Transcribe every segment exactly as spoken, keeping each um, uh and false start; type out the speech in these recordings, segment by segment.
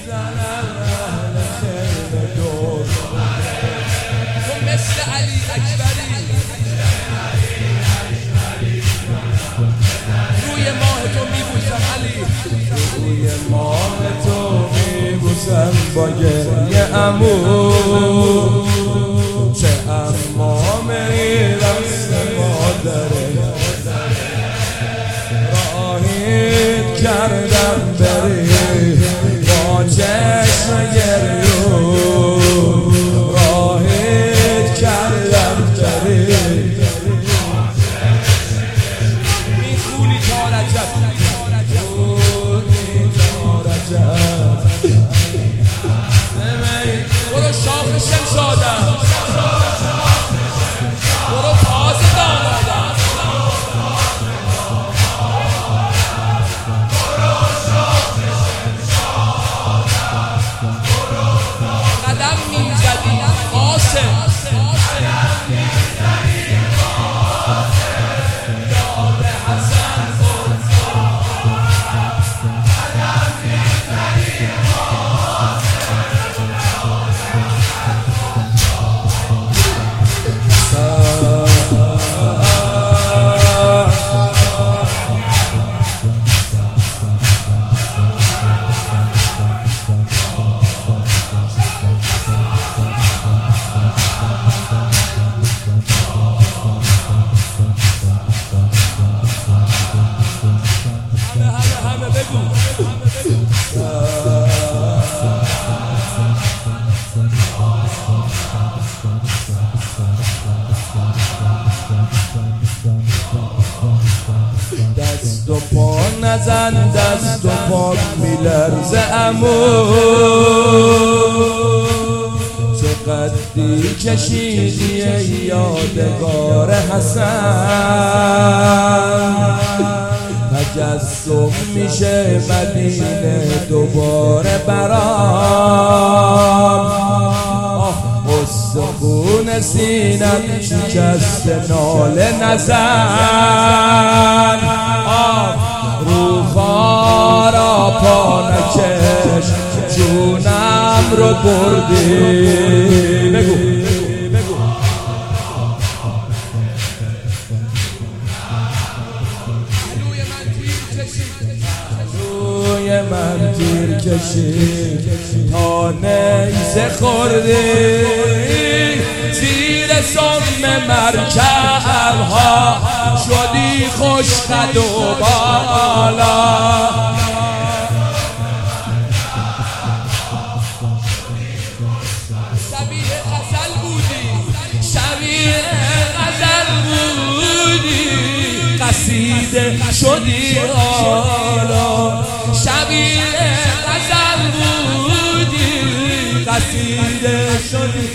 میزنن اهل خیمه دور تو مثل علی اکبری روی ماه تو میبوسم علی روی ماه تو میبوسم با گریه عمو چه امامه رقص مادره راهیت کردم بری با چشم گریون راهیت کردم بری میخونی تا رجب میخونی تا رجب برو شاخ شمشادم برو تازه دامادم قدم میزدی قاسم دست و پا نزن دست و پا میلرزه عمو چقدری کشیدی یادگار حسن تجسم میشه مدینه دوباره برام استخون سینم شکست ناله نزن رو خارا پا نکش جونم رو بردی بگو روی من تیر کشید تا نیزه خوردی زیر سم مرکب ها شدی خوش قد و بالا شبیه غزل بودی شبیه غزل بودی قصیده شدی حالا شبیه غزل بودی قصیده شدی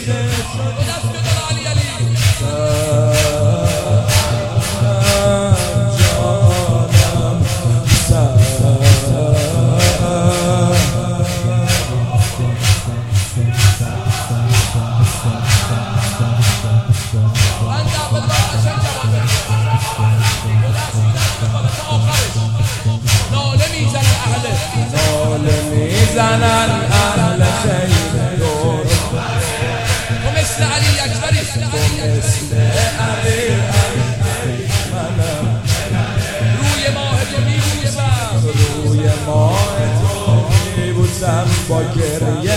ناله میزنن اهل خیمه دور تو مثل علی اکبری تو مثل علی اکبری منم روی ماه تو میبوسم روی ماه تو میبوسم با گریه